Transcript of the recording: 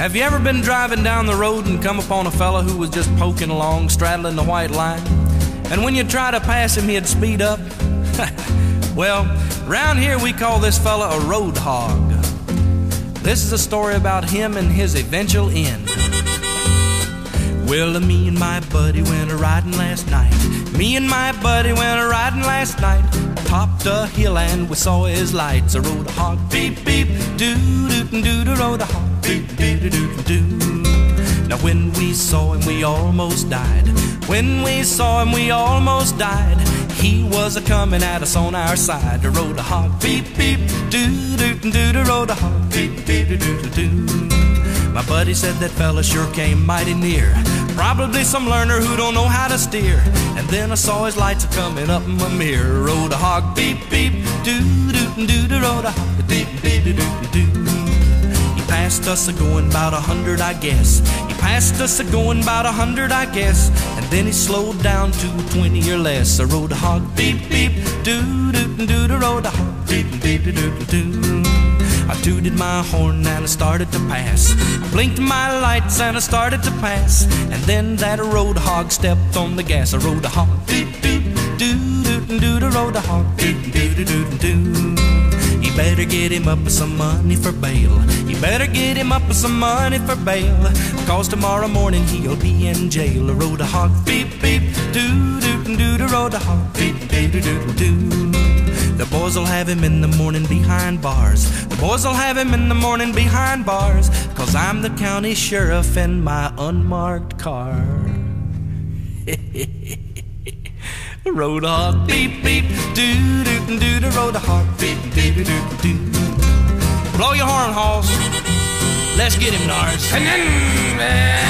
Have you ever been driving down the road and come upon a fella who was just poking along, straddling the white line? And when you try to pass him, he'd speed up? Well, round here we call this fella a road hog. This is a story about him and his eventual end. Well, me and my buddy went a-riding last night. Me and my buddy went a-riding last night. Topped a hill and we saw his lights. A road hog, beep, beep, doo-doo-doo-doo, rode a hog, beep, beep, doo-doo-doo. Now when we saw him, we almost died. When we saw him, we almost died. He was a-comin' at us on our side. The road a hog, beep, beep, doo-doo-doo-doo, rode a hog, beep, beep, doo-doo-doo. My buddy said that fella sure came mighty near. Probably some learner who don't know how to steer. And then I saw his lights a-comin' up in my mirror. Rode a hog, beep, beep, doo-doo-doo-doo, rode a hog, beep, beep, doo-doo-doo. He passed us a-going about 100, I guess. He passed us a-going about 100, I guess. And then he slowed down to 20 or less. I rode a hog, beep, beep, doo-doo-doo-doo, rode a hog, beep, beep, doo-doo-doo. I tooted my horn and I started to pass. I blinked my lights and I started to pass. And then that road hog stepped on the gas. I rode a hog, beep, beep, doo-doo-doo-doo, rode a hog, beep, beep, doo-doo-doo. You better get him up with some money for bail. You better get him up with some money for bail, 'cause tomorrow morning he'll be in jail. I rode a hog, beep, beep, doo-doo-doo-doo, rode a hog, beep, beep, doo-doo-doo. The boys will have him in the morning behind bars. The boys will have him in the morning behind bars, 'cause I'm the county sheriff in my unmarked car. Rode a hog, beep, beep, doo-doo-doo, rode a hog, beep, beep, doo-doo-doo. Blow your horn, Halls. Let's get him, Nars.